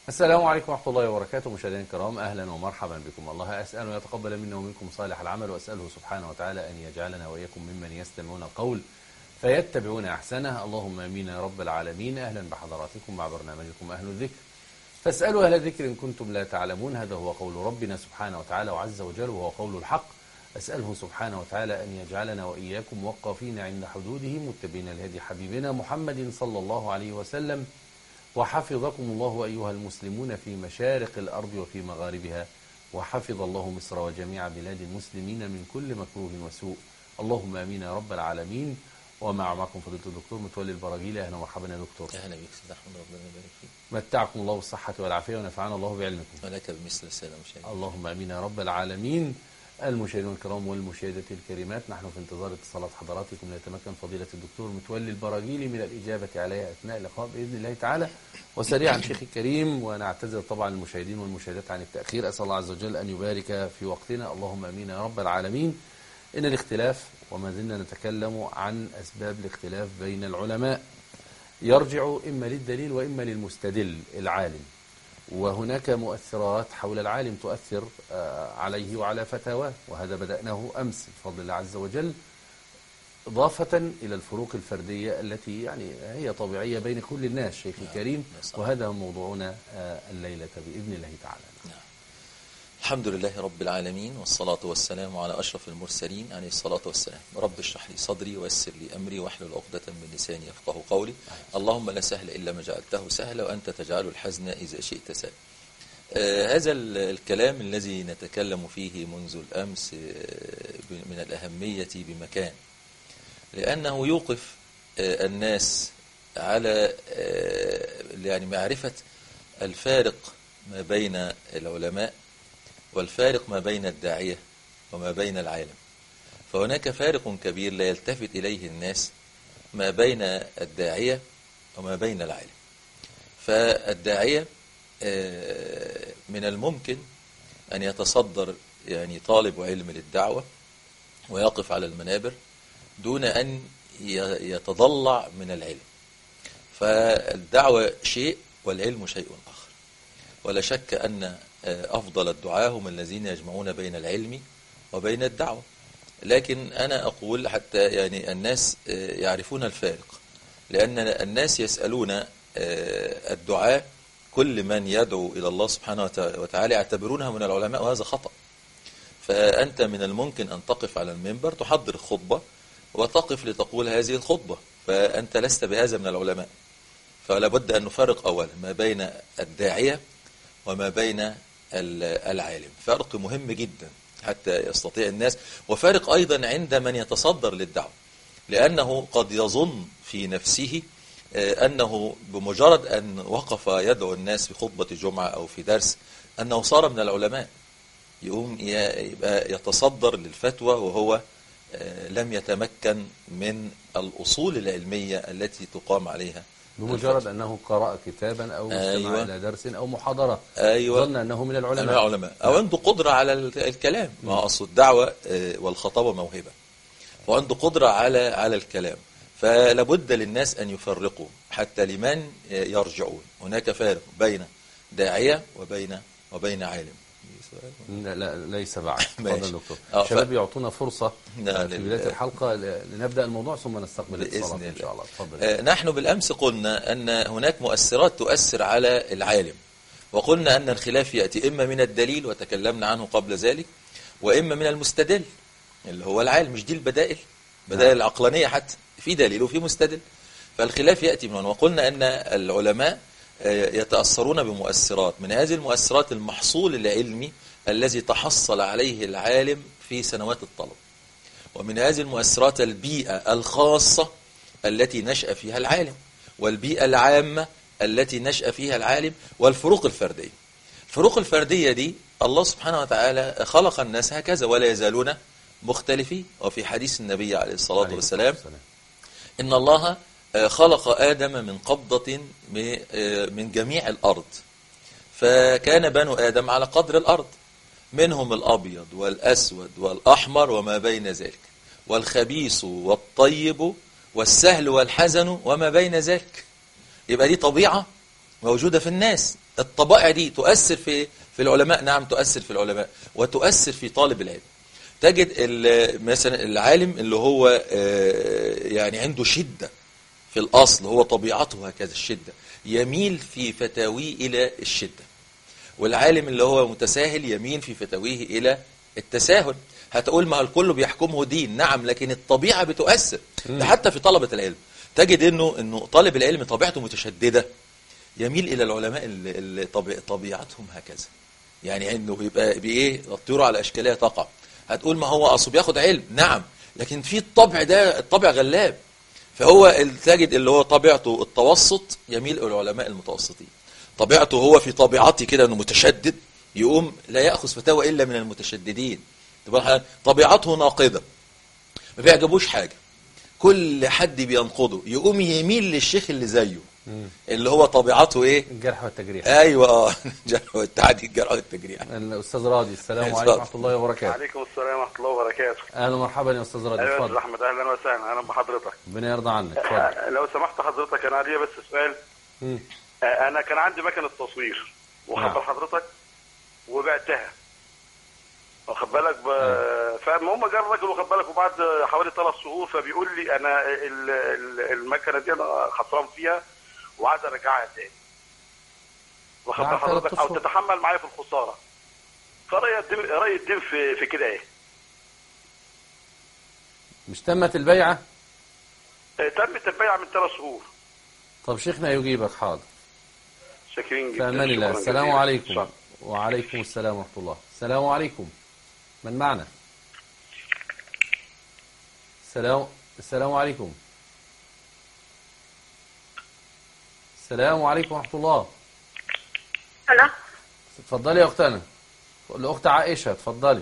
السلام عليكم ورحمة الله وبركاته. مشاهدينا الكرام، أهلا ومرحبا بكم. الله أسأل أن يتقبل منا ومنكم صالح العمل، وأسأله سبحانه وتعالى أن يجعلنا وإياكم ممن يستمعون القول فيتبعون أحسنه. اللهم آمين يا رب العالمين. أهلا بحضراتكم مع برنامجكم أهل الذكر، فاسألوا أهل الذكر إن كنتم لا تعلمون. هذا هو قول ربنا سبحانه وتعالى وعز وجل، وهو قول الحق. أسأله سبحانه وتعالى أن يجعلنا وإياكم وقافين عند حدوده متبعين لهدي حبيبنا محمد صلى الله عليه وسلم. وحفظكم الله أيها المسلمون في مشارق الأرض وفي مغاربها، وحفظ الله مصر وجميع بلاد المسلمين من كل مكروه وسوء. اللهم آمين يا رب العالمين. معكم فضيلة الدكتور متولي البراجيلي. أهلا ومرحبا يا دكتور. أهلا بك سيد أحمد، ربنا يبارك فيك. متعكم الله بالصحة والعافية ونفعنا الله بعلمكم. ولك بمثل السادة المشاهدين. اللهم آمين يا رب العالمين. المشاهدين الكرام والمشاهدات الكريمات، نحن في انتظار اتصالات حضراتكم ليتمكن فضيلة الدكتور متولي البراجيلي من الإجابة عليها أثناء اللقاء بإذن الله تعالى. وسريعا شيخي الكريم، ونعتذر طبعا المشاهدين والمشاهدات عن التأخير، أسأل الله عز وجل أن يبارك في وقتنا. اللهم آمين يا رب العالمين. إن الاختلاف، وما زلنا نتكلم عن أسباب الاختلاف بين العلماء، يرجع إما للدليل وإما للمستدل العالم. وهناك مؤثرات حول العالم تؤثر عليه وعلى فتاواه، وهذا بدأناه أمس بفضل الله عز وجل، إضافة إلى الفروق الفردية التي يعني هي طبيعية بين كل الناس شيخي الكريم. وهذا هو موضوعنا الليلة بإذن الله تعالى. الحمد لله رب العالمين، والصلاة والسلام على أشرف المرسلين عليه الصلاة والسلام. رب اشرح لي صدري ويسر لي أمري واحلل عقدة من لساني يفقه قولي. اللهم لا سهل إلا ما جعلته سهلا، وأنت تجعل الحزن إذا شئت سهلا. هذا الكلام الذي نتكلم فيه منذ الأمس من الأهمية بمكان، لأنه يوقف الناس على يعني معرفة الفارق ما بين العلماء والفارق ما بين الداعية وما بين العالم. فهناك فارق كبير لا يلتفت إليه الناس ما بين الداعية وما بين العالم. فالداعية من الممكن أن يتصدر يعني طالب علم للدعوة ويقف على المنابر دون أن يتضلع من العلم. فالدعوة شيء والعلم شيء آخر، ولا شك أن أفضل الدعاة هم الذين يجمعون بين العلم وبين الدعوة. لكن أنا أقول حتى يعني الناس يعرفون الفارق، لأن الناس يسألون الدعاة كل من يدعو إلى الله سبحانه وتعالى يعتبرونها من العلماء، وهذا خطأ. فأنت من الممكن أن تقف على المنبر تحضر الخطبة وتقف لتقول هذه الخطبة، فأنت لست بهذا من العلماء. فلا بد أن نفرق أولا ما بين الداعية وما بين العالم. فرق مهم جدا حتى يستطيع الناس، وفارق أيضا عند من يتصدر للدعوة، لأنه قد يظن في نفسه أنه بمجرد أن وقف يدعو الناس في خطبة جمعة أو في درس أنه صار من العلماء، يقوم يبقى يتصدر للفتوى وهو لم يتمكن من الأصول العلمية التي تقام عليها. بمجرد أنه قرأ كتابا أو استمع إلى درس أو محاضرة ظن أنه من العلماء أو عنده قدرة على الكلام. ما أصل الدعوة والخطابة موهبة، وعنده قدرة على الكلام. فلابد للناس أن يفرقوا حتى لمن يرجعون. هناك فارق بين داعية وبين عالم. لا ليس بعد. تفضل دكتور. شباب يعطونا فرصة في بداية الحلقة لنبدأ الموضوع ثم نستقبل الاتصالات إن شاء الله. تفضل. نحن بالأمس قلنا أن هناك مؤثرات تؤثر على العالم، وقلنا أن الخلاف يأتي إما من الدليل وتكلمنا عنه قبل ذلك، وإما من المستدل اللي هو العالم. مش دي البدائل العقلانية، حتى في دليل وفي مستدل. فالخلاف يأتي من هنا. وقلنا أن العلماء يتأثرون بمؤثرات، من هذه المؤثرات المحصول العلمي الذي تحصل عليه العالم في سنوات الطلب، ومن هذه المؤثرات البيئة الخاصة التي نشأ فيها العالم، والبيئة العامة التي نشأ فيها العالم، والفروق الفردية. الفروق الفردية دي الله سبحانه وتعالى خلق الناس هكذا ولا يزالون مختلفين. وفي حديث النبي عليه الصلاة والسلام إن الله خلق آدم من قبضة من جميع الأرض، فكان بنو آدم على قدر الأرض، منهم الأبيض والأسود والأحمر وما بين ذلك، والخبيث والطيب والسهل والحزن وما بين ذلك. يبقى دي طبيعة موجودة في الناس. الطبائع دي تؤثر في العلماء، نعم تؤثر في العلماء وتؤثر في طالب العلم. تجد مثلا العالم اللي هو يعني عنده شدة في الأصل، هو طبيعته هكذا الشدة، يميل في فتاويه إلى الشدة. والعالم اللي هو متساهل يميل في فتاويه إلى التساهل. هتقول ما الكل بيحكمه دين، نعم، لكن الطبيعة بتؤثر. ده حتى في طلبة العلم تجد انه طالب العلم طبيعته متشددة، يميل الى العلماء اللي طبيعتهم هكذا، يعني انه يبقى بايه الطيور على اشكالها تقع. هتقول ما هو اصله بياخد علم، نعم، لكن في الطبع ده الطبع غلاب. فهو تجد اللي هو طبيعته التوسط يميل الى العلماء المتوسطين. طبيعته هو في طبيعته كده انه متشدد، يقوم لا ياخذ فتاوى الا من المتشددين. طبيعته ناقضة، ما بيعجبوش حاجة، كل حد بينقضه، يقوم يميل للشيخ اللي زيه اللي هو طبيعته ايه؟ الجرح والتجريح. ايوه الجرح والتعديل، الجرح والتجريح. الاستاذ راضي، السلام عليكم ورحمه الله وبركاته. وعليكم السلام ورحمه الله وبركاته. اهلا ومرحبا يا استاذ راضي. ايوه يا اتفضل. استاذ احمد، اهلا وسهلا، اهلا بحضرتك. ربنا يرضى عنك. اتفضل. لو سمحت حضرتك، انا ليا بس سؤال. انا كان عندي مكنه تصوير وخبر حضرتك وبعتها، واخد بالك فالمهم جه الراجل واخد بالك، وبعد حوالي 3 شهور فبيقول لي انا المكنه دي انا خسران فيها وعايز ارجعها تاني، واخد بال حضرتك، او تتحمل معايا في الخساره. فرأي الدين في كده ايه؟ مش تمت البيعه؟ تمت البيعه من 3 شهور. طب شيخنا يجيبك. حاضر. شاكرين جدا. في امان الله. السلام عليكم. وعليكم السلام ورحمه الله. السلام عليكم. من معنا؟ السلام عليكم. السلام عليكم ورحمه الله. الو. اتفضلي يا اختنا. الاخت عائشه، اتفضلي.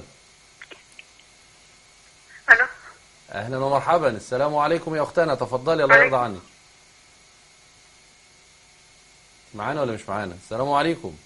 الو. اهلا ومرحبا. السلام عليكم يا اختنا، تفضلي الله يرضى عنك. معانا ولا مش معانا؟ السلام عليكم.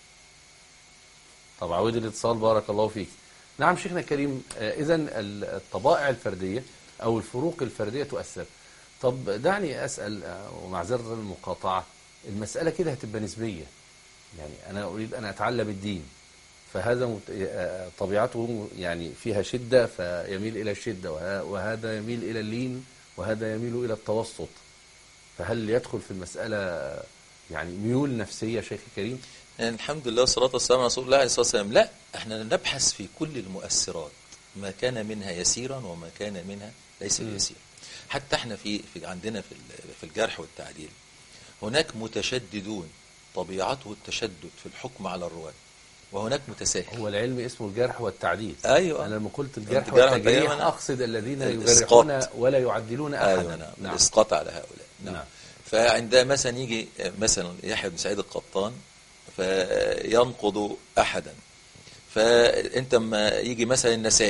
طب عودي الاتصال، بارك الله فيك. نعم شيخنا الكريم، اذا الطبائع الفرديه او الفروق الفرديه تؤثر. طب دعني اسال، ومعذره المقاطعه، المساله كده هتبقى نسبيه. يعني انا اريد ان اتعلم الدين، فهذا طبيعته يعني فيها شده فيميل الى الشده، وهذا يميل الى اللين، وهذا يميل الى التوسط. فهل يدخل في المساله يعني ميول نفسيه شيخ الكريم؟ يعني الحمد لله والصلاة والسلام على رسول الله عليه الصلاة والسلام. لا، احنا نبحث في كل المؤثرات، ما كان منها يسيرا وما كان منها ليس بيسير. حتى احنا عندنا في الجرح والتعديل هناك متشددون طبيعته التشدد في الحكم على الرواة، وهناك متساهل. هو العلم اسمه الجرح والتعديل. ايوه، انا لما قلت الجرح والتجريح اقصد الذين يجرحون ولا يعدلون احدا. ايوه نعم. الاسقاط على هؤلاء. نعم. فعندما مثلا يجي مثلا يحيى بن سعيد القطان فينقض احدا، فانت ما يجي مثلا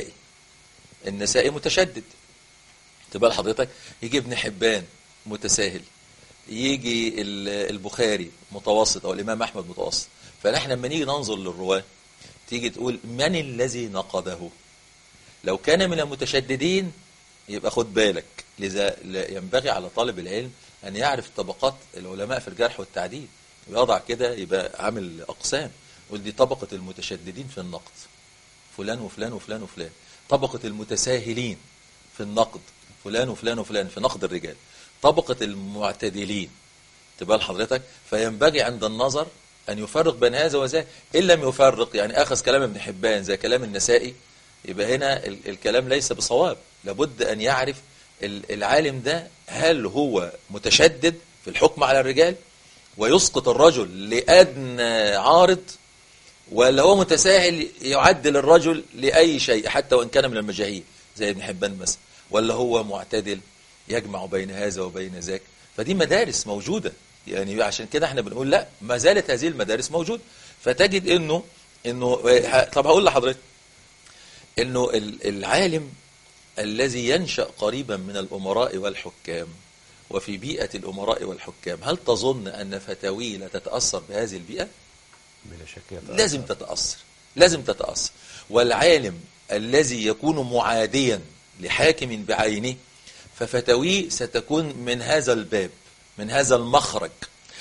النسائي متشدد، تبقى حضرتك يجي ابن حبان متساهل، يجي البخاري متوسط او الامام احمد متوسط. فنحن لما نيجي ننظر للرواه تيجي تقول من الذي نقده؟ لو كان من المتشددين يبقى خد بالك. لذا ينبغي على طالب العلم ان يعرف طبقات العلماء في الجرح والتعديل، ويضع كده يبقى عامل اقسام، يقول دي طبقه المتشددين في النقد فلان وفلان وفلان وفلان، طبقه المتساهلين في النقد فلان وفلان وفلان في نقد الرجال، طبقه المعتدلين. تبقى لحضرتك فينبغي عند النظر أن يفرق بين هذا وذاك. إن لم يفرق، يعني أخذ كلام ابن حبان زي كلام النسائي، يبقى هنا الكلام ليس بصواب. لابد أن يعرف العالم ده هل هو متشدد في الحكم على الرجال ويسقط الرجل لأدنى عارض، ولا هو متساهل يعدل الرجل لأي شيء حتى وإن كان من المجاهيل زي ابن حبان مثلا، ولا هو معتدل يجمع بين هذا وبين ذاك. فدي مدارس موجودة، يعني عشان كده احنا بنقول لا، ما زالت هذه المدارس موجودة. فتجد انه طب هقول لحضرتك انه العالم الذي ينشأ قريبا من الأمراء والحكام وفي بيئة الأمراء والحكام، هل تظن أن فتاويه لا تتأثر بهذه البيئة؟ بلا شك لازم تتأثر. والعالم الذي يكون معاديا لحاكم بعينه ففتاويه ستكون من هذا الباب، من هذا المخرج.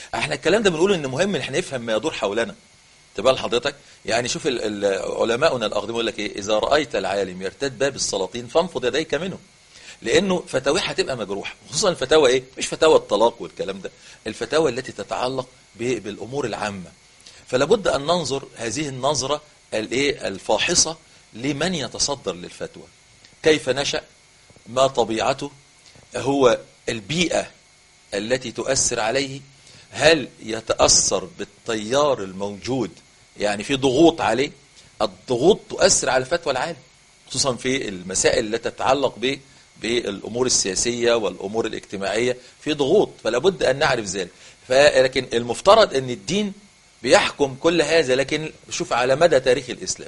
احنا الكلام ده بنقول ان مهم ان احنا نفهم ما يدور حولنا. تبقى لحضرتك يعني شوف علماؤنا الاقدمون يقول لك ايه: اذا رايت العالم يرتد باب السلاطين فانفض يديك منه. لانه فتاويه هتبقى مجروحه، خصوصا الفتاوى ايه؟ مش فتاوى الطلاق والكلام ده، الفتاوى التي تتعلق بالامور العامه. فلا بد ان ننظر هذه النظره الايه الفاحصه لمن يتصدر للفتوى، كيف نشأ، ما طبيعته، هو البيئه التي تؤثر عليه، هل يتأثر بالتيار الموجود، يعني في ضغوط عليه، الضغوط تؤثر على فتوى العالم خصوصا في المسائل التي تتعلق بالأمور السياسية والأمور الاجتماعية، في ضغوط، فلا بد أن نعرف ذلك. لكن المفترض أن الدين بيحكم كل هذا، لكن شوف على مدى تاريخ الإسلام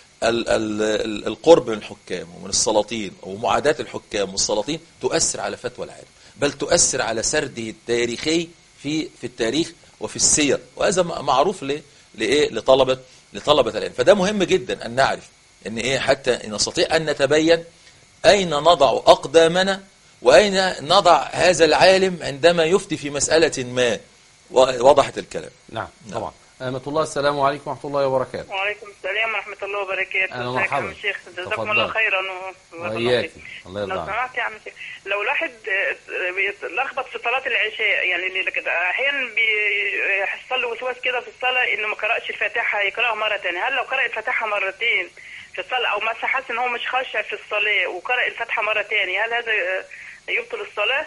القرب من الحكام ومن السلاطين ومعاداة الحكام والسلاطين تؤثر على فتوى العالم، بل تؤثر على سرده التاريخي في التاريخ وفي السير، وهذا معروف لطلبة العلم. فده مهم جدا أن نعرف أن إيه حتى نستطيع أن نتبين أين نضع أقدامنا وأين نضع هذا العالم عندما يفتي في مسألة ما. وضحت الكلام. نعم طبعا. أمة الله، السلام عليكم ورحمة الله وبركاته. وعليكم السلام ورحمة الله وبركاته. أهلا ومرحبا. شيخ جزاكم الله خيرا. وإياك. الله يرضى عنك. لو سمحت يا عم شيخ، لو الواحد بيتلخبط في صلاة العشاء، يعني كده أحيانا بيحصل له وسواس كده في الصلاة إنه ما قرأش الفاتحة يقرأها مرة ثانية، هل لو قرأ الفاتحة مرتين في الصلاة أو مثلا حاسس إن هو مش خاشع في الصلاة وقرأ الفاتحة مرة ثانية، هل هذا يبطل الصلاة؟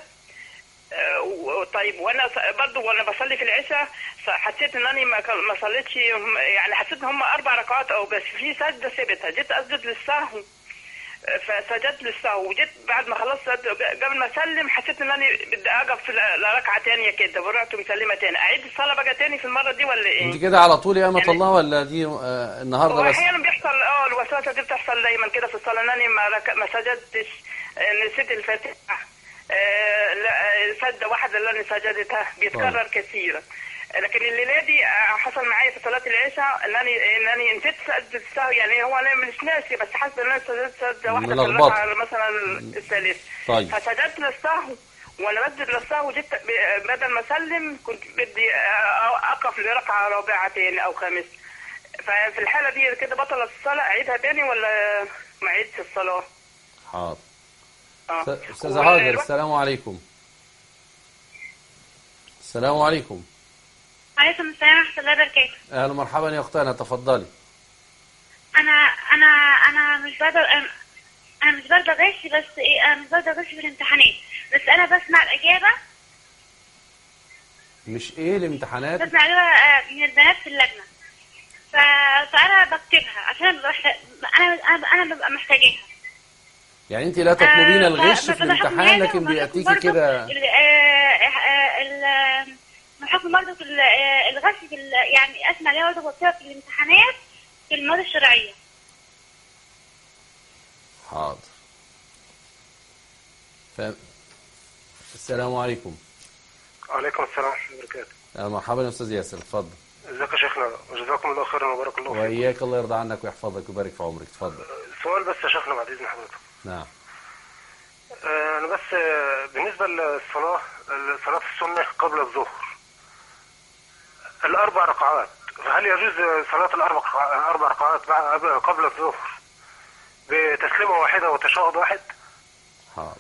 طيب وانا برضو وانا بصلي في العشاء حسيت ان انا ما صليتش، يعني حسيت ان هم 4 ركعات او بس، في سجده ثابته جيت اسجد للسهو فسجدت للسهو، وجيت بعد ما خلصت قبل ما اسلم حسيت ان انا بدي اقف لركعه ثانيه كده، ورحت مسلمه ثاني، اعيد الصلاه بقى ثاني في المره دي ولا ايه؟ انت كده على طول يا امه الله ولا دي النهارده بس؟ احيانا بيحصل الوسوسه دي بتحصل دايما كده في الصلاه، ان انا ما سجدتش، نسيت الفاتحه، لا سجدة واحدة اللي أنا سجدتها بيتكرر كثيرا. لكن الليلة دي حصل معايا في صلاة العشاء انني نسيت سجدة السهو، يعني هو انا مش ناسي بس حاسس ان انا سجدت سجدة واحدة في الركعة مثلا الثالث. طيب. فسجدت للسهو، وانا بسجد للسهو جيت بدل ما اسلم كنت بدي اقف لركعة رابعة تاني او خامس، ففي الحالة دي كده بطلت الصلاة، اعيدها تاني ولا ما اعيدش الصلاة؟ حاضر. أستاذ هاجر، السلام عليكم. السلام عليكم. عليكم السلام ورحمة الله وبركاته. أهلا ومرحبا يا أختنا، تفضلي. أنا مش برضه غش، بس إيه، أنا مش برضه غش في الامتحانات، بس أنا بسمع الإجابة. مش إيه الامتحانات؟ بسمع الإجابة من البنات في اللجنة، فأنا بكتبها عشان أنا ببقى محتاجاها. يعني انت لا تطلبين الغش في الامتحان، لكن بيأتيكي كده بحكم برضه في الغش في يعني اسمع ليه برضه بكتبها في الامتحانات في المواد الشرعية. حاضر. السلام عليكم. وعليكم السلام ورحمة الله وبركاته. مرحبا يا استاذ ياسر، اتفضل. ازيك يا شيخنا، وجزاكم الله خيرا وبارك الله فيكم. وإياك، الله يرضى عنك ويحفظك ويبارك في عمرك، اتفضل. سؤال بس يا شيخنا بعد إذن حضرتك. نعم. أنا بس بالنسبة للصلاة، صلاة السنة قبل الظهر 4 ركعات، فهل يجوز صلاة 4 ركعات قبل الظهر بتسليمة واحدة وتشهد واحد؟ حاضر.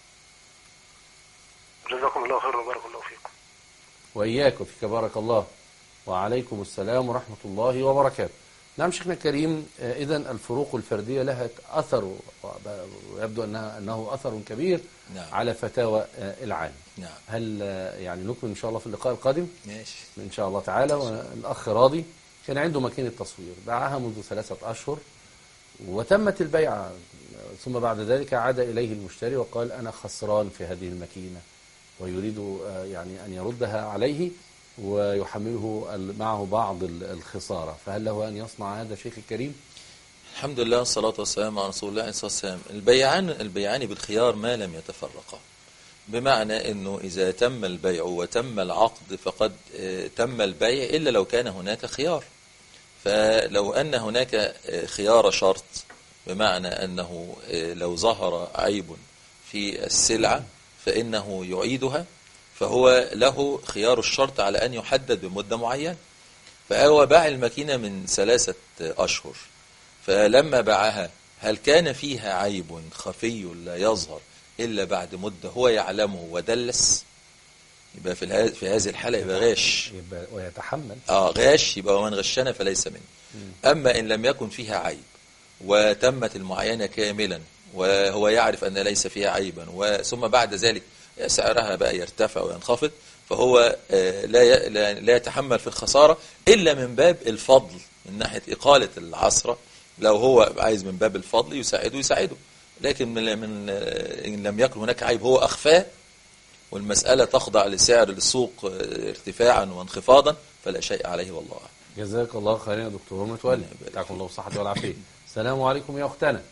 جزاكم الله خيرا وبارك الله فيكم. وإياك وفيك بارك الله. وعليكم السلام ورحمة الله وبركاته. نعم شيخنا الكريم، إذن الفروق الفردية لها أثر، ويبدو أنه أثر كبير. نعم. على فتاوى العالم. نعم. هل يعني نكمل إن شاء الله في اللقاء القادم؟ ماشي إن شاء الله تعالى. والأخ راضي كان عنده ماكينة تصوير، باعها منذ 3 أشهر وتمت البيعة، ثم بعد ذلك عاد إليه المشتري وقال أنا خسران في هذه الماكينة، ويريد يعني أن يردها عليه ويحمله معه بعض الخسارة، فهل له أن يصنع هذا شيخ الكريم؟ الحمد لله والصلاة والسلام على رسول الله صلى الله عليه وسلم. البيعان بالخيار ما لم يتفرقا، بمعنى أنه إذا تم البيع وتم العقد فقد تم البيع إلا لو كان هناك خيار. فلو أن هناك خيار شرط، بمعنى أنه لو ظهر عيب في السلعة فإنه يعيدها، فهو له خيار الشرط على أن يحدد بمدة معينة. فهو باع الماكينة من 3 أشهر، فلما باعها هل كان فيها عيب خفي لا يظهر إلا بعد مدة هو يعلمه ودلس؟ يبقى في هذه الحالة يبقى غاش، يبقى ويتحمل. غاش، يبقى ومن غشنا فليس منه. أما إن لم يكن فيها عيب وتمت المعاينة كاملا وهو يعرف أن ليس فيها عيبا، ثم بعد ذلك سعرها بقى يرتفع وينخفض، فهو لا يتحمل في الخسارة إلا من باب الفضل من ناحية إقالة العصرة. لو هو عايز من باب الفضل يساعده، لكن إن لم يكن هناك عيب هو أخفاه والمسألة تخضع لسعر السوق ارتفاعا وانخفاضا فلا شيء عليه والله أعلم. جزاك الله خيرا يا دكتور متولي، جزاكم الله الصحة والعافية. السلام عليكم يا أختنا.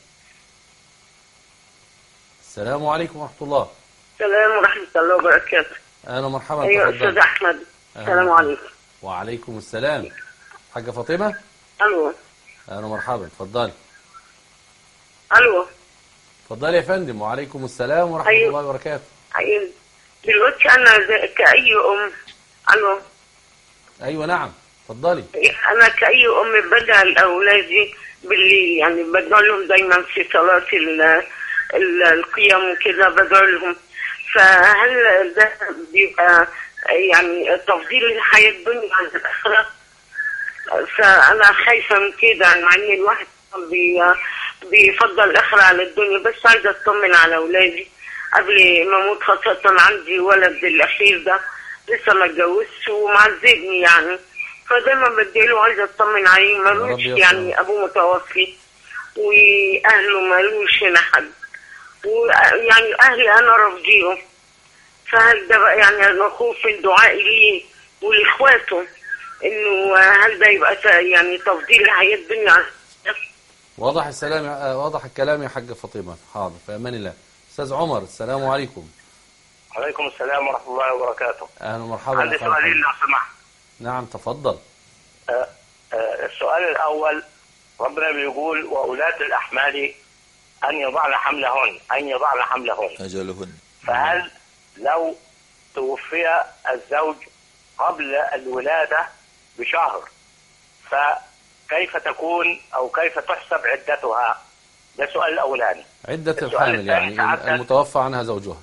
السلام عليكم ورحمة الله. السلام ورحمة الله وبركاته. أهلا ومرحبا. أيوة أستاذ أحمد. السلام عليكم. وعليكم السلام. حاجة فاطمة. ألو. أهلا ومرحبا، اتفضلي. ألو. اتفضلي يا فندم. وعليكم السلام ورحمة الله وبركاته. أيوة دلوقتي أنا كأي أم. ألو. أيوة نعم اتفضلي. أنا كأي أم بدعي لأولادي باللي يعني بدعي لهم دايما في صلاة القيام وكده بدعي لهم. فهل ده بيبقى يعني تفضيل الحياة الدنيا عن الآخرة؟ فأنا خايفة من كده، مع إن الواحد بيفضل الآخرة على الدنيا، بس عايزة أطمن على أولادي قبل ما أموت، خاصة عندي ولد الأخير ده لسه ما اتجوزش ومعذبني يعني، فدايما بديله عايزة أطمن عليه. ملوش يعني أبوه متوفي وأهله ملوش هنا حد، ويعني أهلي أنا رافضيهم. فهل ده بقى يعني أنا خوف الدعاء ليه ولإخواته إنه هل ده يبقى يعني تفضيل الحياة الدنيا؟ واضح الكلام يا حاجة فاطمة. حاضر، في أمان الله. أستاذ عمر، السلام عليكم. عليكم السلام ورحمة الله وبركاته. أهلا ومرحبا. عندي سؤالين لو سمحت. نعم تفضل. السؤال الأول، ربنا بيقول وأولاة الأحمال أن يضعن حملهن أجلهن. فهل لو توفي الزوج قبل الولادة بشهر فكيف تكون أو كيف تحسب عدتها؟ ده السؤال الأولاني. عدة الحامل يعني المتوفى عنها زوجها.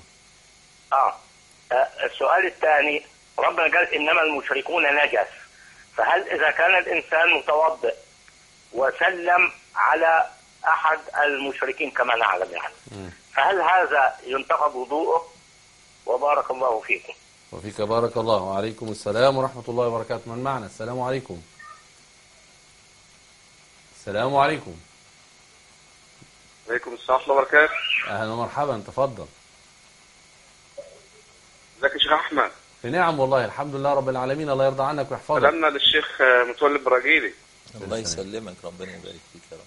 السؤال الثاني، ربنا قال إنما المشركون نجس، فهل إذا كان الإنسان متوضئ وسلم على أحد المشركين كما نعلم يعني، فهل هذا ينتقض وضوءه؟ وبارك الله فيكم. وفيك بارك الله. وعليكم السلام ورحمة الله وبركاته. من معنا؟ السلام عليكم. السلام عليكم. عليكم السلام ورحمة الله وبركاته. أهلا ومرحبا، تفضل. ازيك يا شيخ أحمد؟ في نعم والله، الحمد لله رب العالمين. الله يرضى عنك ويحفظك. سلامنا للشيخ متولي البراجيلي. الله يسلمك، ربنا يبارك فيك يا رب.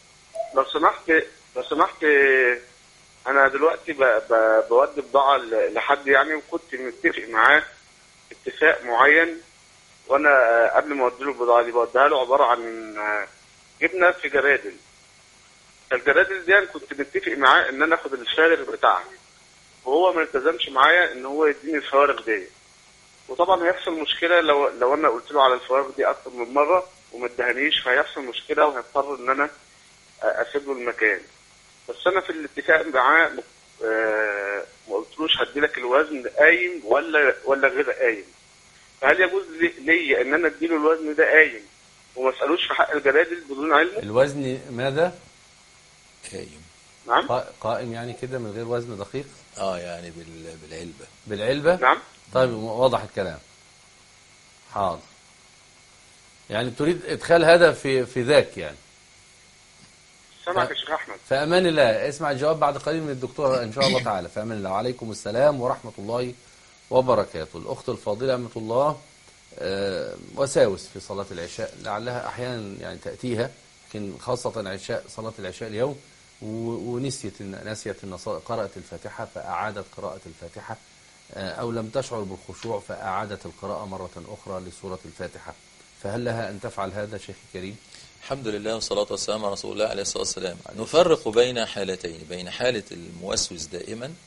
لو سمحت أنا دلوقتي بودي بضاعة لحد يعني، وكنت متفق معاه اتفاق معين، وأنا قبل ما أودي له البضاعة دي بوديها له عبارة عن جبنة في جرادل. الجرادل دي أنا كنت متفق معاه إن أنا آخد الفارغ بتاعها، وهو ما التزمش معايا إن هو يديني الفوارغ دي، وطبعا هيحصل مشكلة لو أنا قلت له على الفوارغ دي أكتر من مرة وما ادهنيش، فهيحصل مشكلة وهيضطر إن أنا أسيب له المكان. بس أنا في الاتفاق معاه ما قلتلوش هدي لك الوزن قايم ولا غير قايم، فهل يجوز لي إن أنا أديله الوزن ده قايم وما أسألوش في حق الجرادل بدون علمه؟ الوزن ماذا؟ قايم. نعم. قائم يعني كده من غير وزن دقيق؟ يعني بالعلبة. نعم. طيب واضح الكلام. حاضر. يعني تريد إدخال هذا في ذاك يعني. سمعك يا شيخ أحمد. في أمان الله. اسمع الجواب بعد قليل من الدكتور إن شاء الله تعالى. في أمان الله. وعليكم السلام ورحمة الله وبركاته. الأخت الفاضلة أمة الله وساوس في صلاة العشاء، لعلها أحيانا يعني تأتيها، لكن خاصة صلاة العشاء اليوم، ونسيت أن قرأت الفاتحة فأعادت قراءة الفاتحة، أو لم تشعر بالخشوع فأعادت القراءة مرة أخرى لسورة الفاتحة. فهل لها أن تفعل هذا شيخ كريم؟ الحمد لله والصلاة والسلام على رسول الله عليه الصلاة والسلام. نفرق بين حالتين، بين حالة الموسوس دائما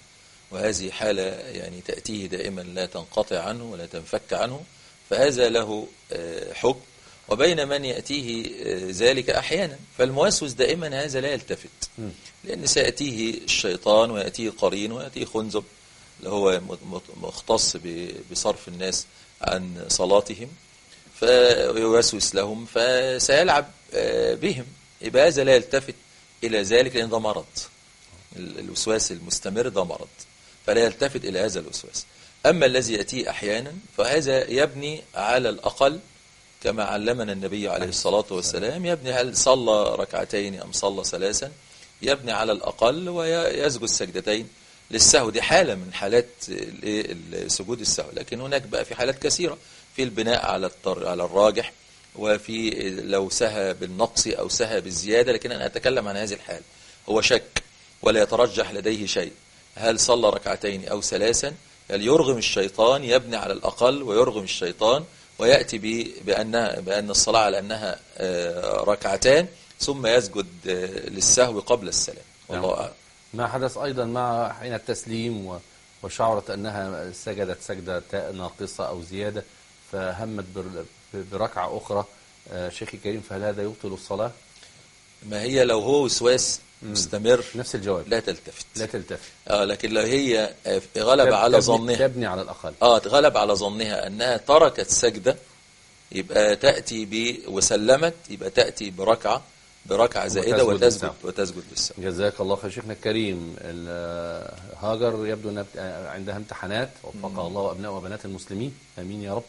وهذه حالة يعني تأتيه دائما لا تنقطع عنه ولا تنفك عنه، فهذا له حكم. وبين من يأتيه ذلك أحيانا، فالموسوس دائما هذا لا يلتفت، لأن سيأتيه الشيطان ويأتيه قرين ويأتيه خنزب اللي هو مختص بصرف الناس عن صلاتهم، فيوسوس لهم فسيلعب بهم. يبقى هذا لا يلتفت إلى ذلك، لأن ده مرض. الوسواس المستمر ده مرض، فلا يلتفت إلى هذا الوسواس. أما الذي يأتيه أحيانا فهذا يبني على الأقل كما علمنا النبي عليه الصلاة والسلام، يبني هل صلى ركعتين أم صلى ثلاثا، يبني على الأقل ويسجد سجدتين للسهو. دي حالة من حالات سجود السهو، لكن هناك بقى في حالات كثيرة في البناء على الراجح، وفي لو سهى بالنقص أو سهى بالزيادة. لكن أنا أتكلم عن هذه الحال، هو شك ولا يترجح لديه شيء، هل صلى ركعتين أو ثلاثا، هل يرغم الشيطان، يبني على الأقل ويرغم الشيطان ويأتي بأن الصلاة على أنها ركعتان، ثم يسجد للسهو قبل السلام. والله أعلم. ما حدث أيضا مع حين التسليم وشعرت أنها سجدت سجدة ناقصة أو زيادة، فهمت بركعة أخرى، شيخي الكريم، فهل هذا يبطل الصلاة؟ ما هي لو هو وسواس مستمر نفس الجواب، لا تلتفت. لكن لو هي غلب على ظنها، تبني على الأقل، غلب على ظنها أنها تركت سجدة، يبقى تأتي وسلمت، يبقى تأتي بركعة زائدة وتسجد للسهو. جزاك الله خير شيخنا الكريم. هاجر يبدو أن عندها امتحانات، وفقها الله وأبناء وبنات المسلمين، آمين يا رب.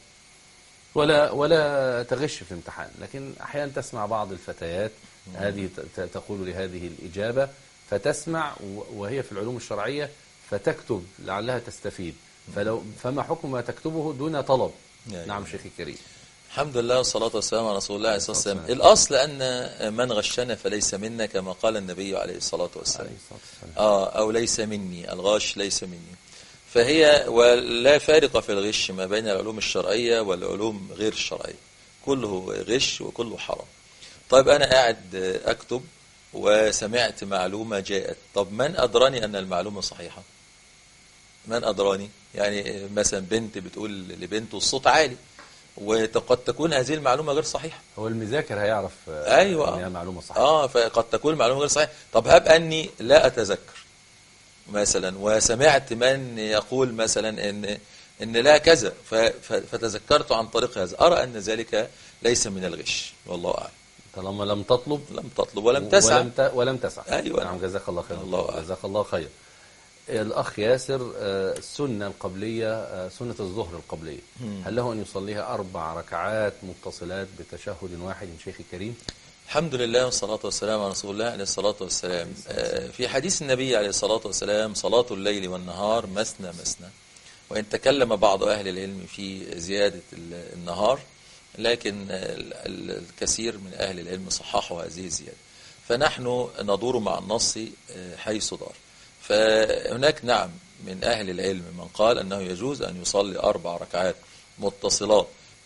ولا تغش في الامتحان، لكن أحيانا تسمع بعض الفتيات هذه تقول لهذه الإجابة، فتسمع وهي في العلوم الشرعية فتكتب لعلها تستفيد، فما حكم ما تكتبه دون طلب؟ نعم شيخي الكريم. الحمد لله والصلاة والسلام على رسول الله عليه الصلاة والسلام. الأصل أن من غشنا فليس منا، كما قال النبي عليه الصلاة والسلام. أو ليس مني، الغاش ليس مني. فهي ولا فارق في الغش ما بين العلوم الشرعية والعلوم غير الشرعية، كله غش وكله حرام. طيب أنا قاعد أكتب وسمعت معلومة جاءت، طب من أدراني أن المعلومة صحيحة؟ من أدراني؟ يعني مثلا بنت بتقول لبنت والصوت عالي، وقد تكون هذه المعلومة غير صحيحة. هو المذاكر هيعرف أيوة أنها معلومة صحيحة. فقد تكون معلومة غير صحيحة. طب هب أني لا أتذكر مثلا، وسمعت من يقول مثلا إن لا كذا، فتذكرت عن طريق هذا، أرى أن ذلك ليس من الغش، والله أعلم. طالما لم تطلب ولم تسعى ولم تسعى. أيوة. نعم جزاك الله خير. الله جزاك الله خير. الأخ ياسر، السنة القبلية، سنة الظهر القبلية، هل له أن يصليها 4 ركعات متصلات بتشهد واحد شيخ الكريم؟ الحمد لله والصلاة والسلام على رسول الله عليه الصلاة والسلام. في حديث النبي عليه الصلاة والسلام: صلاة الليل والنهار مثنى مثنى. وإن تكلم بعض أهل العلم في زيادة النهار، لكن الكثير من أهل العلم صححوا هذه الزيادة، فنحن ندور مع النص حيث دار. فهناك نعم من أهل العلم من قال أنه يجوز أن يصلي 4 ركعات متصلات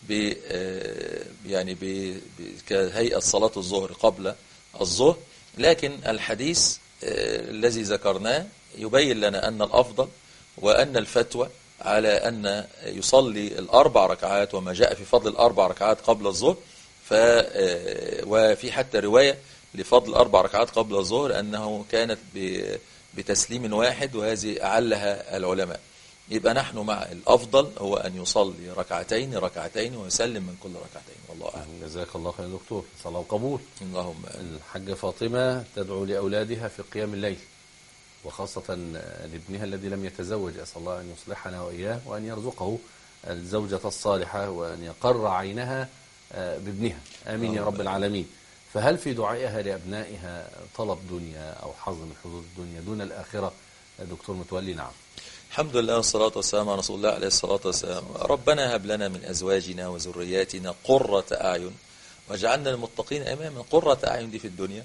يعني كهيئة صلاة الظهر قبل الظهر، لكن الحديث الذي ذكرناه يبين لنا أن الأفضل وأن الفتوى على أن يصلي 4 ركعات، وما جاء في فضل 4 ركعات قبل الظهر. وفي حتى رواية لفضل 4 ركعات قبل الظهر أنه كانت بتسليم واحد، وهذه أعلها العلماء. يبقى نحن مع الأفضل هو أن يصلي ركعتين ويسلم من كل ركعتين، والله أعلم. جزاك الله خير دكتور، صلاة وقبول. اللهم. الحاجة فاطمة تدعو لأولادها في قيام الليل، وخاصة لابنها الذي لم يتزوج، أسأل الله أن يصلحنا وإياه، وأن يرزقه الزوجة الصالحة، وأن يقر عينها بابنها، آمين يا رب العالمين. فهل في دعائها لأبنائها طلب دنيا أو حظ من حظوظ الدنيا دون الآخرة دكتور متولي؟ نعم. الحمد لله والصلاة والسلام على رسول الله عليه الصلاة والسلام. ربنا هب لنا من أزواجنا وذرياتنا قرة أعين واجعلنا للمتقين إماما. قرة أعين دي في الدنيا،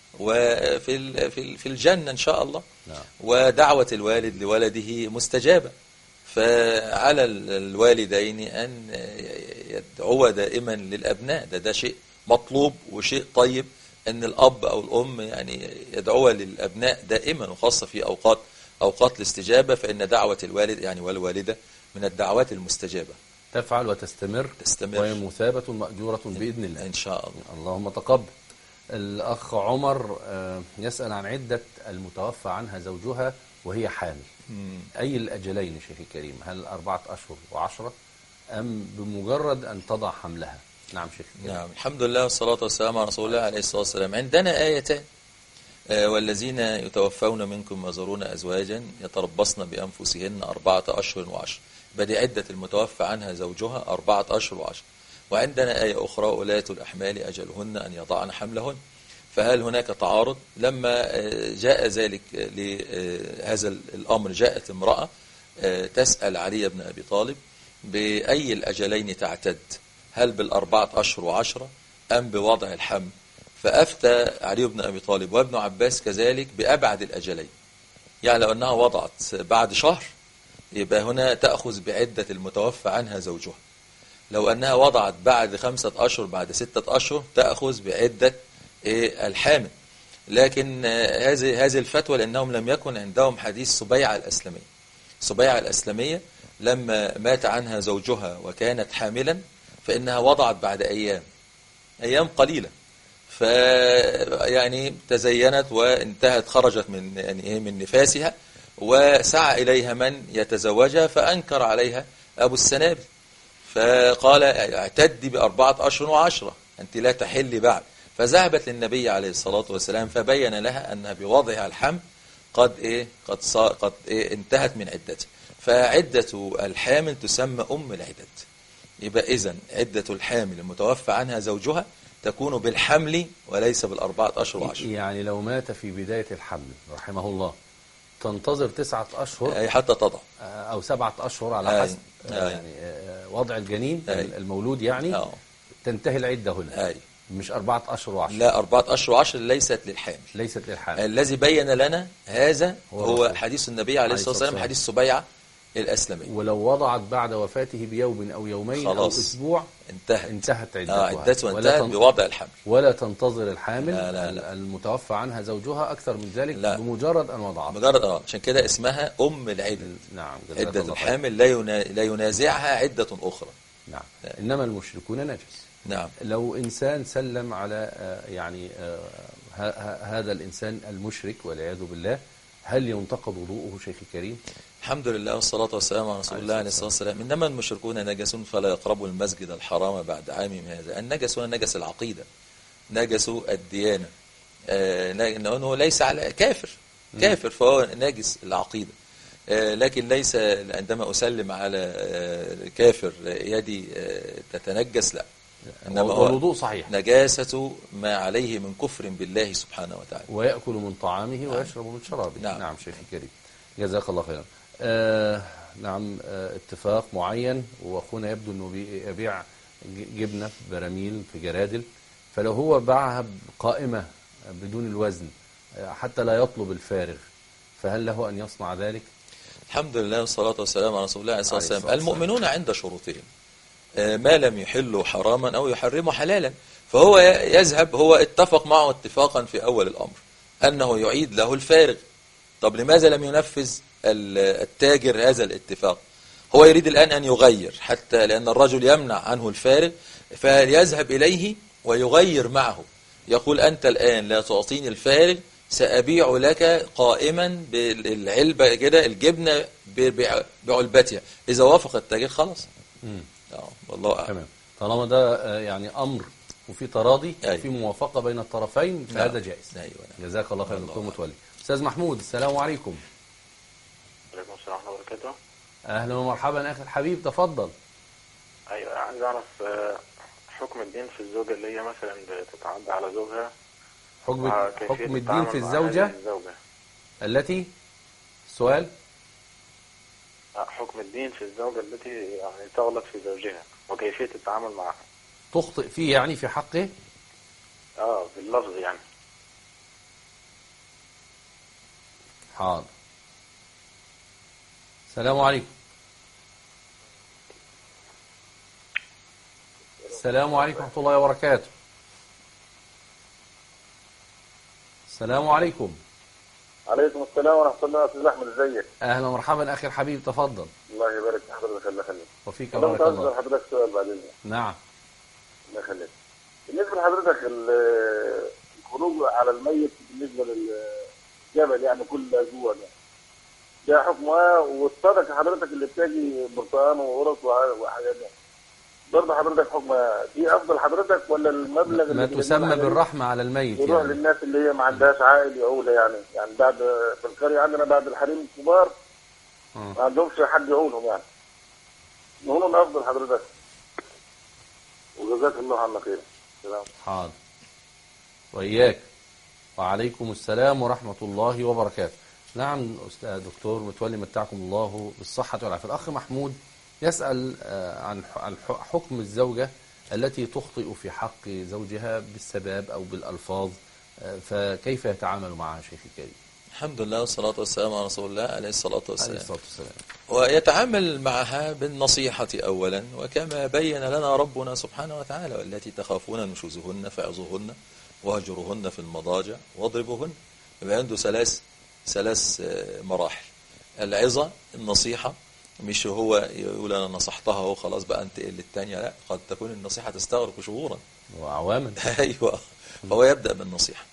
وفي الجنة إن شاء الله. نعم. ودعوة الوالد لولده مستجابة، فعلى الوالدين أن يدعو دائما للأبناء، ده شيء مطلوب وشيء طيب، أن الأب أو الأم يعني يدعو للأبناء دائما، وخاصة في أوقات أوقات الاستجابة، فإن دعوة الوالد يعني والوالدة من الدعوات المستجابة. تفعل وتستمر، وهي مثابة مأجورة بإذن الله إن شاء الله. اللهم تقبل. الأخ عمر يسأل عن عدة المتوفى عنها زوجها وهي حامل. أي الأجلين شيخ الكريم؟ هل 4 أشهر و10 أم بمجرد أن تضع حملها؟ نعم شيخ الكريم. نعم، الحمد لله والصلاة والسلام على رسول الله عليه الصلاة والسلام. عندنا آيتان: والذين يتوفون منكم ويذرون أزواجا يتربصن بأنفسهن 4 أشهر و10. بدي عدة المتوفى عنها زوجها 4 أشهر و10. وعندنا آية أخرى: أولاة الأحمال أجلهن أن يضعن حملهن. فهل هناك تعارض؟ لما جاء ذلك لهذا الأمر جاءت امرأة تسأل علي بن أبي طالب بأي الأجلين تعتد، هل بال4 أشهر و10 أم بوضع الحمل؟ فأفتى علي بن أبي طالب وابن عباس كذلك بأبعد الأجلين، يعني لو أنها وضعت بعد شهر يبقى هنا تأخذ بعدة المتوفى عنها زوجها، لو أنها وضعت بعد 5 أشهر بعد 6 أشهر تأخذ بعدة الحامل. لكن هذه الفتوى لأنهم لم يكن عندهم حديث سبيعة الأسلمية. سبيعة الأسلمية لما مات عنها زوجها وكانت حاملا فإنها وضعت بعد أيام قليلة، يعني تزينت وانتهت، خرجت من نفاسها، وسعى إليها من يتزوجها فأنكر عليها أبو السنابل فقال اعتدي ب4 أشهر و10، أنت لا تحلي بعد. فذهبت للنبي عليه الصلاة والسلام فبين لها أنها بوضعها الحمل قد انتهت من عدتها. فعدة الحامل تسمى أم العدد. يبقى إذن عدة الحامل المتوفى عنها زوجها تكون بالحمل وليس بال4 أشهر و10. يعني لو مات في بداية الحمل رحمه الله تنتظر 9 أشهر حتى تضع، أو 7 أشهر على حسب يعني وضع الجنين المولود، يعني تنتهي العدة هنا، مش 4 أشهر و10. لا، 4 أشهر و10 ليست للحامل. الذي بين لنا هذا هو حديث النبي عليه الصلاة والسلام، حديث سبيعة الأسلمية. ولو وضعت بعد وفاته بيوم أو يومين أو أسبوع انتهت عدتها. عدتها انتهت بوضع الحمل، ولا تنتظر الحامل لا. المتوفى عنها زوجها أكثر من ذلك. لا. بمجرد أن وضعها، مجرد عشان كده اسمها أم العدد. نعم. عدة الحامل لا ينازعها عدة أخرى. نعم. إنما المشركون نجس. نعم. لو إنسان سلم على يعني هذا الإنسان المشرك والعياذ بالله، هل ينتقض وضوءه شيخ الكريم؟ الحمد لله والصلاة والسلام على رسول الله عليه الصلاة والسلام. إنما المشركون نجس فلا يقربوا المسجد الحرام بعد عامهم هذا. النجس هو نجس العقيدة، نجس الديانة، لأنه ليس على كافر فهو نجس العقيدة. لكن ليس عندما أسلم على كافر يدي تتنجس، لا، إنما هو الوضوء صحيح. نجاسة ما عليه من كفر بالله سبحانه وتعالى. ويأكل من طعامه ويشرب من شرابه. نعم شيخ الكريم، جزاك الله خيرا. نعم. اتفاق معين، واخونا يبدو انه يبيع جبنه براميل في جرادل، فلو هو باعها قائمه بدون الوزن حتى لا يطلب الفارغ، فهل له ان يصنع ذلك؟ الحمد لله والصلاه والسلام على رسول الله عليه الصلاه والسلام. المؤمنون عند شروطهم، ما لم يحلوا حراما او يحرموا حلالا، فهو يذهب، هو اتفق معه اتفاقا في اول الامر انه يعيد له الفارغ. طب لماذا لم ينفذ التاجر هذا الاتفاق؟ هو يريد الآن أن يغير، حتى لأن الرجل يمنع عنه الفارغ، فيذهب إليه ويغير معه، يقول أنت الآن لا تعطيني الفارغ، سأبيع لك قائما بالعلبة كده الجبنة بعلبتها. إذا وافق التاجر خلاص. والله أعلم. تمام. طالما ده يعني أمر وفي تراضي وفي موافقة بين الطرفين فهذا جائز. جزاك الله خير دكتور متولي. أستاذ محمود، السلام عليكم. وعليكم السلام ورحمة الله وبركاته. أهلا ومرحبا أخي الحبيب، تفضل. أيوة، عايز أعرف حكم الدين في الزوجة اللي هي مثلا بتتعدى على زوجها. حكم الدين في الزوجة التي سؤال حكم الدين في الزوجة التي يعني تغلط في زوجها وكيفية التعامل معها. تخطئ فيه يعني في حقه؟ باللفظ يعني. حاضر. السلام عليكم. السلام عليكم ورحمة الله وبركاته. السلام عليكم. عليكم السلام ورحمة الله. أستاذ أحمد ازيك؟ اهلا ومرحبا اخي الحبيب، تفضل. الله يبارك في حضرتك، الله يخليك. وفيك أنا بارك كنت عايز الله. أسأل حضرتك سؤال بعدين. نعم. الله يخليك. بالنسبة لحضرتك الخروج على الميت بالنسبة للجبل يعني كل أسبوع ده حكمها، والصدقة حضرتك اللي بتاجي برتقان وقرص وحاجات دي برضه حضرتك حكمها دي أفضل حضرتك ولا المبلغ ما اللي تسمى بالرحمة على الميت يروح يعني. للناس اللي هي ما عندهاش عائل يعول يعني بعد في القرية عندنا بعد الحريم الكبار ما عندهمش حد يعولهم يعني. نقول الأفضل حضرتك، وجزاك الله عنا خير. سلام. حاضر. وإياك. وعليكم السلام ورحمة الله وبركاته. نعم أستاذ دكتور متولي، متعكم الله بالصحة والعافية. الأخ محمود يسأل عن حكم الزوجة التي تخطئ في حق زوجها بالسباب أو بالألفاظ، فكيف يتعامل معها شيخ الكريم؟ الحمد لله والصلاة والسلام على رسول الله عليه الصلاة والسلام. عليه الصلاة والسلام. ويتعامل معها بالنصيحة أولا، وكما بين لنا ربنا سبحانه وتعالى: والتي تخافون نشوزهن فاعظوهن واهجروهن في المضاجع واضربوهن. يبقى عنده ثلاث مراحل: العظة، النصيحة، مش هو يقول أنا نصحتها وخلاص بقى انتقل للتانية، لا، قد تكون النصيحة تستغرق شهورا وأعواما. أيوة. فهو يبدأ بالنصيحة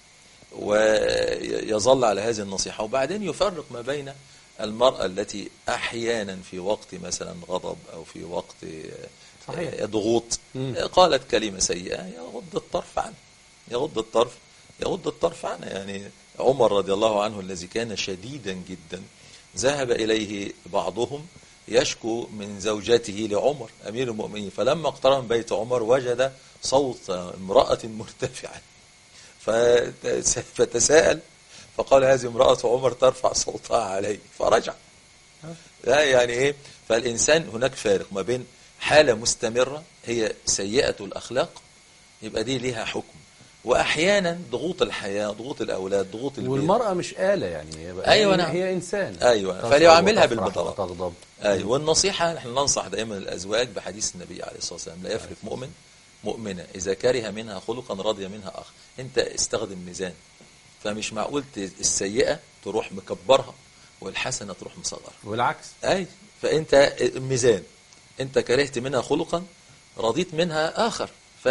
ويظل على هذه النصيحة، وبعدين يفرق ما بين المرأة التي أحيانا في وقت مثلا غضب أو في وقت صحيح. ضغوط قالت كلمة سيئة، يغض الطرف عنها. يعني عمر رضي الله عنه الذي كان شديدا جدا، ذهب إليه بعضهم يشكو من زوجته لعمر أمير المؤمنين، فلما اقترب بيت عمر وجد صوت امرأة مرتفعة فتساءل فقال: هذه امرأة عمر ترفع صوتها علي، فرجع. لا يعني ايه؟ فالإنسان هناك فارق ما بين حالة مستمرة هي سيئة الأخلاق، يبقى دي ليها حكم، وأحيانا ضغوط الحياة، ضغوط الأولاد، ضغوط البيت. والمرأة مش آلة يعني. أيوة نعم. هي إنسان. أيوة. فليعاملها بالمطلق. وتغضب. أيوة. والنصيحة نحن ننصح دائما الأزواج بحديث النبي عليه الصلاة والسلام: لا يفرق مؤمنة إذا كره منها خلقا رضي منها آخر. أنت استخدم ميزان، فمش معقول السيئة تروح مكبرها والحسنة تروح مصغرها، والعكس. أي. فأنت ميزان، أنت كرهت منها خلقا رضيت منها آخر،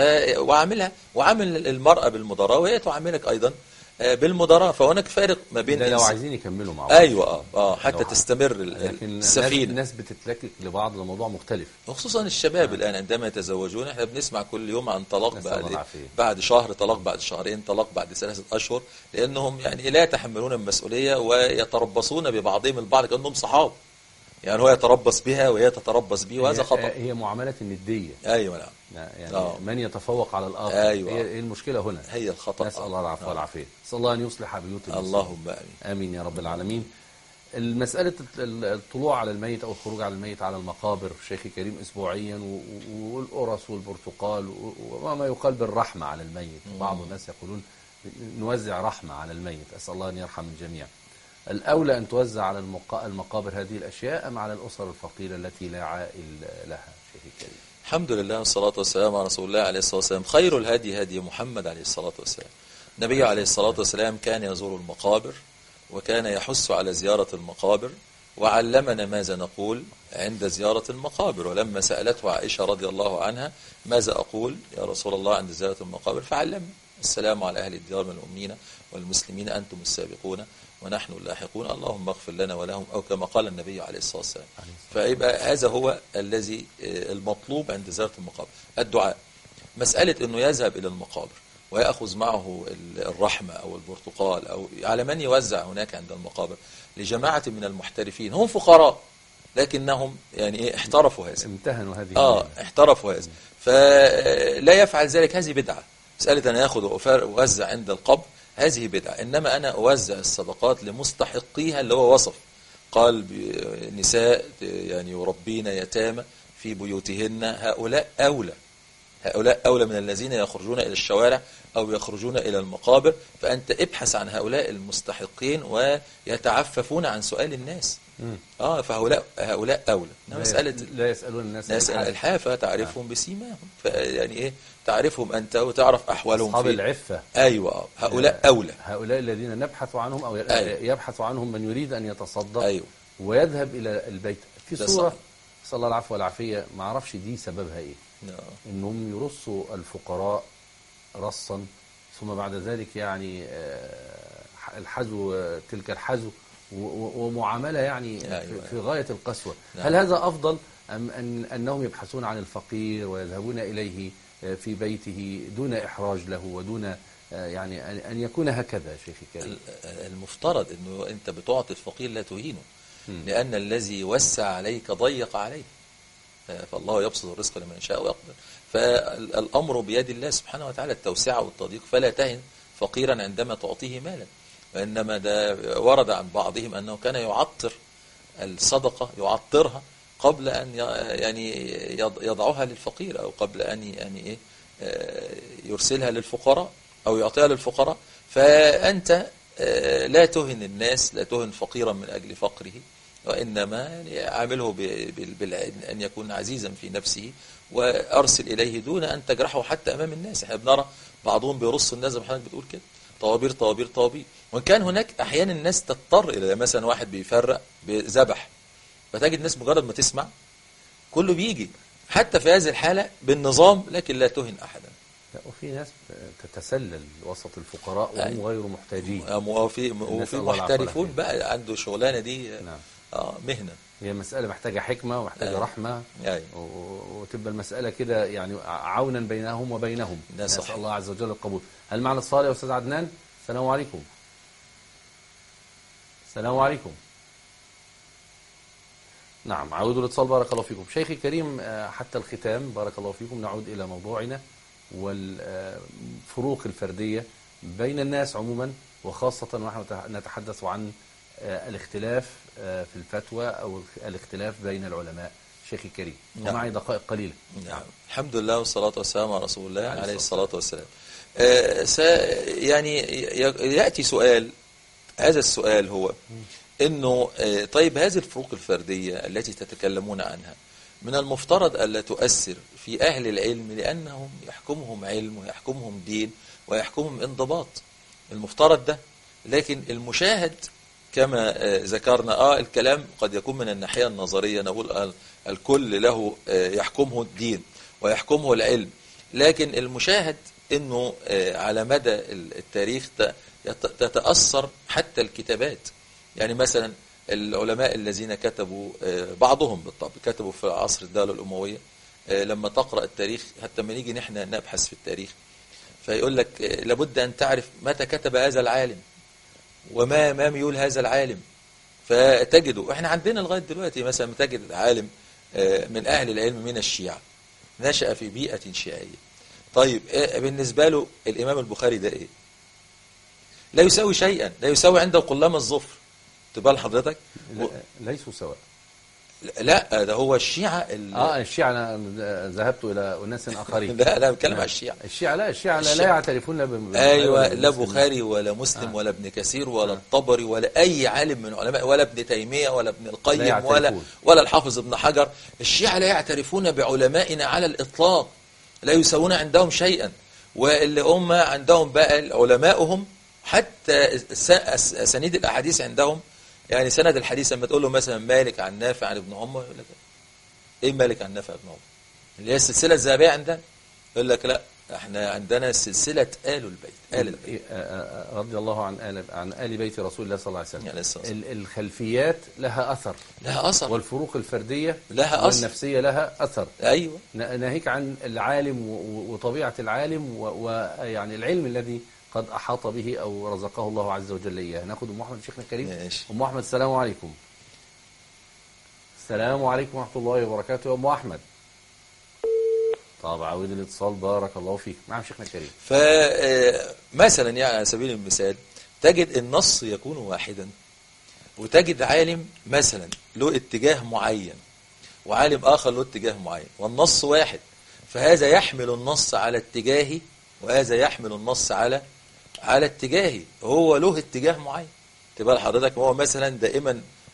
وعامل المرأة بالمداراة وهي تعاملك أيضا بالمداراة. فهناك فارق ما بين لو عايزين يكملوا مع بعض. أيوة. حتى تستمر السفينة. الناس بتتلكك لبعض، الموضوع مختلف، وخصوصا الشباب الآن عندما يتزوجون. احنا بنسمع كل يوم عن طلاق بعد شهر، طلاق بعد شهرين، طلاق بعد 3 أشهر، لأنهم يعني لا يتحملون المسؤولية ويتربصون ببعضهم البعض كأنهم صحاب. يعني هو يتربص بها وهي تتربص به، وهذا خطأ. هي معاملة الندية. أيوة نعم. يعني من يتفوق على الآخر. أيوة. هي المشكلة هنا، هي الخطأ. نسأل الله العفو والعافية. نسأل الله أن يصلح بيوت المسلمين. اللهم آمين. آمين يا رب العالمين. المسألة الطلوع على الميت أو الخروج على الميت على المقابر شيخي كريم أسبوعيا، والقرص والبرتقال وما يقال بالرحمة على الميت. بعض الناس يقولون نوزع رحمة على الميت. أسأل الله أن يرحم الجميع. الأولى أن توزع على المقابر هذه الأشياء أم على الأسر الفقيرة التي لا عائل لها شيخي كريم؟ الحمد لله والصلاة والسلام على رسول الله عليه الصلاة والسلام. خير الهدي هدي محمد عليه الصلاة والسلام. النبي عليه الصلاة والسلام كان يزور المقابر، وكان يحث على زيارة المقابر، وعلمنا ماذا نقول عند زيارة المقابر. ولما سألته عائشة رضي الله عنها: ماذا أقول يا رسول الله عند زيارة المقابر؟ فعلمنا: السلام على أهل الديار من المؤمنين والمسلمين، أنتم السابقون ونحن اللاحقون، اللهم اغفر لنا ولهم، أو كما قال النبي عليه الصلاة والسلام. فيبقى هذا هو الذي المطلوب عند زيارة المقابر، الدعاء. مسألة أنه يذهب إلى المقابر ويأخذ معه الرحمة أو البرتقال أو على من يوزع هناك عند المقابر لجماعة من المحترفين، هم فقراء لكنهم يعني احترفوا هذا، امتهنوا هذه احترفوا هذا، فلا يفعل ذلك. هذه بدعة. مسألة أنا أخذ وأوزع عند القبر هذه بدعة. إنما أنا أوزع الصدقات لمستحقيها اللي هو وصف، قال نساء يعني يربين يتامى في بيوتهن، هؤلاء أولى من الذين يخرجون إلى الشوارع أو يخرجون إلى المقابر. فأنت ابحث عن هؤلاء المستحقين ويتعففون عن سؤال الناس. فهؤلاء أولى. مسألة لا يسألون الناس نسأل الحافة تعرفهم بسيماهم، يعني إيه تعرفهم أنت وتعرف أحوالهم أصحاب العفة. أيوة هؤلاء أولى. هؤلاء الذين نبحث عنهم أو يبحث عنهم من يريد أن يتصدق. أيوة. ويذهب إلى البيت في صورة صلى الله العفو والعافية. ما أعرفش دي سببها إيه. إنهم يرصوا الفقراء رصا، ثم بعد ذلك يعني الحزو تلك الحزو ومعاملة يعني في غاية القسوة. هل هذا أفضل أم أنهم يبحثون عن الفقير ويذهبون إليه في بيته دون إحراج له ودون يعني أن يكون هكذا؟ شيخي الكريم، المفترض أنه أنت بتعطي الفقير لا تهينه، لأن الذي وسع عليك ضيق عليه، فالله يبسط الرزق لمن يشاء ويقدر. فالأمر بيد الله سبحانه وتعالى، التوسعة والتضييق. فلا تهن فقيرا عندما تعطيه مالا. وإنما ده ورد عن بعضهم أنه كان يعطر الصدقة، يعطرها قبل أن يعني يضعها للفقير، أو قبل أن يعني يرسلها للفقراء أو يعطيها للفقراء. فأنت لا تهن الناس، لا تهن فقيرا من أجل فقره، وإنما يعني عامله أن يكون عزيزا في نفسه، وأرسل إليه دون أن تجرحه حتى أمام الناس. احنا بنرى بعضهم بيرص الناس زي ما حضرتك بتقول كده، طوابير طوابير طوابير. وإن كان هناك أحيانا الناس تضطر إلى مثلا واحد بيفرق بذبح، فتجد الناس مجرد ما تسمع كله بيجي، حتى في هذه الحالة بالنظام، لكن لا تهن أحدا. وفي ناس تتسلل وسط الفقراء وهم غير محتاجين، وفي محترفون بقى عنده شغلانة دي. مهنة. هي مسألة محتاجة حكمة ومحتاجة رحمة، وتبقى المسألة كده يعني عونا بينهم وبينهم. نسأل الله عز وجل القبول. هل معنا اتصال يا أستاذ عدنان؟ السلام عليكم. السلام عليكم. نعم، عودوا الاتصال. بارك الله فيكم. شيخي الكريم، حتى الختام بارك الله فيكم نعود إلى موضوعنا والفروق الفردية بين الناس عموما، وخاصة ونحن نتحدث عن الاختلاف في الفتوى أو الاختلاف بين العلماء. شيخي الكريم، ومعي دقائق قليلة. نعم، الحمد لله والصلاة والسلام على رسول الله عليه الصلاة والسلام. يعني يأتي سؤال، هذا السؤال هو إنه طيب هذه الفروق الفردية التي تتكلمون عنها من المفترض ألا تؤثر في أهل العلم، لأنهم يحكمهم علم ويحكمهم دين ويحكمهم انضباط، المفترض ده. لكن المشاهد كما ذكرنا الكلام قد يكون من الناحية النظرية، نقول الكل له يحكمه الدين ويحكمه العلم، لكن المشاهد انه على مدى التاريخ تتأثر حتى الكتابات. يعني مثلا العلماء الذين كتبوا، بعضهم بالطبع كتبوا في عصر الدولة الأموية، لما تقرأ التاريخ حتى ما نيجي نحن نبحث في التاريخ فيقول لك لابد أن تعرف متى كتب هذا العالم وما ميول هذا العالم. فتجده احنا عندنا لغاية دلوقتي مثلا تجد عالم من أهل العلم من الشيعة نشأ في بيئة شيعية، طيب بالنسبة له الإمام البخاري ده إيه؟ لا يساوي شيئا، لا يساوي عنده قلام الظفر. تبال حضرتك ليسوا سواء. لا ده هو الشيعة الشيعة أنا ذهبت إلى أناس آخرين. لا بتكلم على الشيعة. الشيعة لا يعترفون أيوة، لا بخاري ولا مسلم ولا ابن كثير ولا الطبري ولا أي عالم من علماء، ولا ابن تيمية ولا ابن القيم ولا الحافظ ابن حجر. الشيعة لا يعترفون بعلمائنا على الإطلاق، لا يساوون عندهم شيئا. واللي هم عندهم بقى علماءهم حتى سنيد الأحاديث عندهم، يعني سند الحديث لما تقول له مثلا مالك عن نافع عن ابن عمر، يقول لك ايه مالك عن نافع عن ابن عمر اللي هي السلسله الذهبيه عندنا؟ يقول لك لا احنا عندنا سلسله آل البيت رضي الله عن آل بيت رسول الله صلى الله عليه وسلم. الخلفيات لها أثر والفروق الفردية لها أثر والنفسية لها أثر. أيوة، ناهيك عن العالم وطبيعة العالم ويعني العلم الذي قد أحاط به أو رزقه الله عز وجل إياه. نأخذ أم أحمد شيخنا الكريم. أم أحمد، السلام عليكم. السلام عليكم ورحمة الله وبركاته. أم أحمد، طب عود الاتصال. بارك الله فيك. نعم شيخنا الكريم. فمثلا يعني على سبيل المثال تجد النص يكون واحدا، وتجد عالم مثلا له اتجاه معين وعالم آخر له اتجاه معين، والنص واحد، فهذا يحمل النص على اتجاهه وهذا يحمل النص على اتجاهه. هو له اتجاه معين. تبقى حضرتك هو مثلا دائما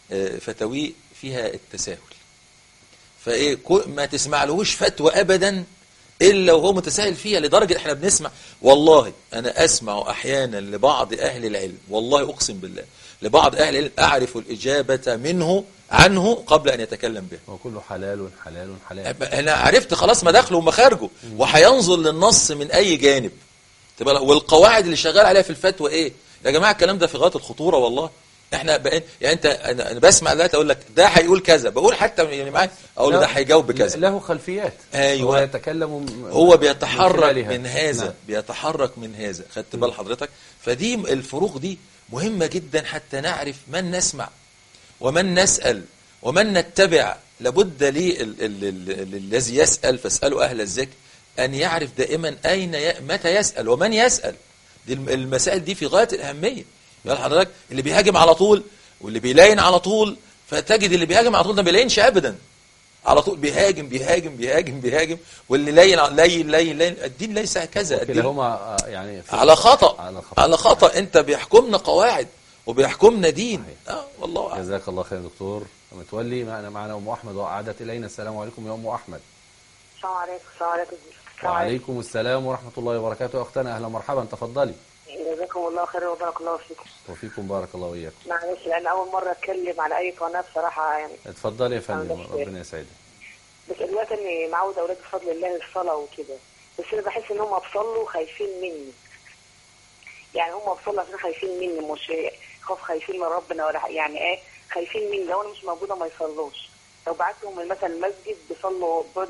فتاويه فيها التساهل. فايه ما تسمع لهوش فتوى ابدا الا وهو متساهل فيها، لدرجه احنا بنسمع، والله انا اسمع احيانا لبعض اهل العلم، والله اقسم بالله لبعض اهل العلم اعرف الاجابه عنه قبل ان يتكلم به. وكله حلال حلال حلال. انا عرفت خلاص مداخله ومخارجه، وهينظر للنص من اي جانب. والقواعد اللي شغال عليها في الفتوى ايه يا جماعه؟ الكلام ده في غايه الخطوره والله. احنا يعني انت انا بسمع دلوقتي اقول لك ده هيقول كذا، بقول حتى يعني معاك اقول له ده هيجاوب بكذا، له خلفيات. ايوه، هو يتكلم، هو بيتحرك من هذا. نعم. بيتحرك من هذا. خدت بال حضرتك؟ فدي الفروق دي مهمه جدا حتى نعرف من نسمع ومن نسال ومن نتبع. لابد الذي يسال فاسالوا اهل الذكر ان يعرف دائما متى يسال ومن يسال. دي المسائل دي في غايه الاهميه. يقول حضرتك اللي بيهاجم على طول واللي بيلاين على طول، فتجد اللي بيهاجم على طول ده ما بيلاينش ابدا، على طول بيهاجم بيهاجم بيهاجم بيهاجم، واللي لين. الدين ليس هكذا. الدين يعني على خطأ. انت بيحكمنا قواعد وبيحكمنا دين. والله أعلم. جزاك الله خير دكتور متولي. معنا ام احمد وعادت الينا. السلام عليكم يا ام احمد. السلام عليكم. السلام عليكم. وعليكم السلام ورحمه الله وبركاته. اختنا اهلا مرحبا، تفضلي. جزاكم الله خير وبارك الله فيكم. وفيكم بارك الله وإياكم. معلش لأن أول مرة أتكلم على أي قناة بصراحة يعني. اتفضلي يا فندم، ربنا يسعدك. بس دلوقتي إني معود أولادي بفضل الله الصلاة وكده، بس أنا بحس إن هم بيصلوا خايفين مني. يعني هم بيصلوا عشان خايفين مني، مش خوف خايفين من ربنا ولا يعني إيه، خايفين مني. لو أنا مش موجودة ما يصلوش. لو بعتهم مثلا المسجد بيصلوا بدي.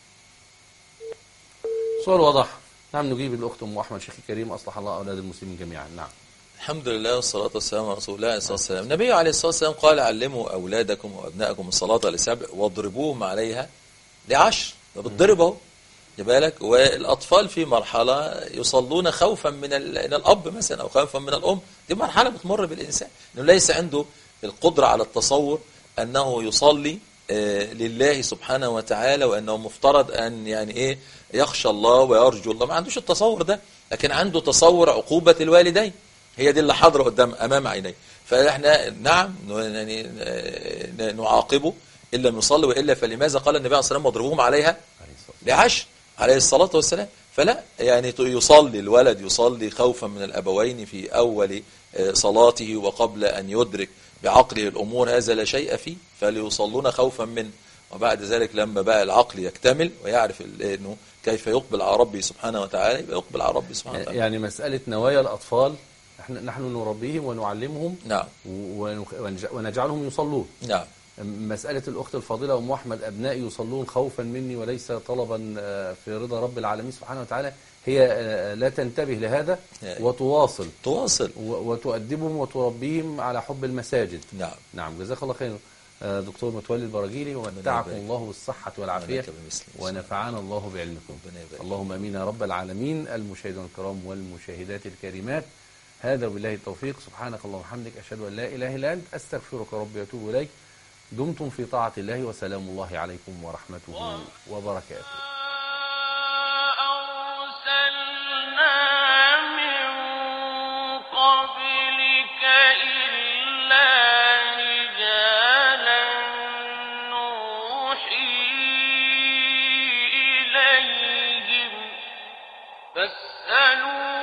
سؤال واضح. نعم، نجيب الأخت أم أحمد. شيخي الكريم أصلح الله أولاد المسلمين جميعا. نعم. الحمد لله والصلاة والسلام على رسول الله عليه الصلاة والسلام. النبي عليه الصلاة والسلام قال علموا أولادكم وأبنائكم الصلاة لسبع واضربوهم عليها ل10. فبتضرب اهو، خد بالك. والأطفال في مرحلة يصلون خوفا من الأب مثلا أو خوفا من الأم. دي مرحلة بتمر بالإنسان إنه ليس عنده القدرة على التصور أنه يصلي لله سبحانه وتعالى، وأنه مفترض أن يعني إيه يخشى الله ويرجو الله. ما عندوش التصور ده، لكن عنده تصور عقوبة الوالدين. هي دي اللي حاضره أمام عينيه. فإحنا نعم يعني نعاقبه إن لم يصلي، وإلا فلماذا قال النبي عليه الصلاة والسلام واضربوهم عليها ل10 عليه الصلاة والسلام. فلا يعني يصلي الولد، يصلي خوفا من الأبوين في أول صلاته وقبل أن يدرك بعقله الأمور، هذا لا شيء فيه. فليصلون خوفا منه، وبعد ذلك لما بقى العقل يكتمل ويعرف انه كيف يقبل على ربه سبحانه وتعالى، يبقى يقبل على ربه سبحانه وتعالى. يعني مسألة نوايا الأطفال نحن نربيهم ونعلمهم. نعم. ونجعلهم يصلون. نعم. مسألة الأخت الفاضلة أم أحمد، أبنائي يصلون خوفا مني وليس طلبا في رضا رب العالمين سبحانه وتعالى، هي لا تنتبه لهذا وتواصل وتؤدبهم وتربيهم على حب المساجد. نعم. نعم، جزاك الله خير دكتور متولي البراجيلي، ومتعكم الله بالصحة والعافية ونفعنا الله بعلمكم. اللهم امين يا رب العالمين. المشاهدين الكرام والمشاهدات الكريمات، هذا وبالله التوفيق. سبحانك اللهم وبحمدك، أشهد أن لا إله إلا أنت، أستغفرك ربي وأتوب إليك. دمتم في طاعة الله، وسلام الله عليكم ورحمته وبركاته. فاسألوا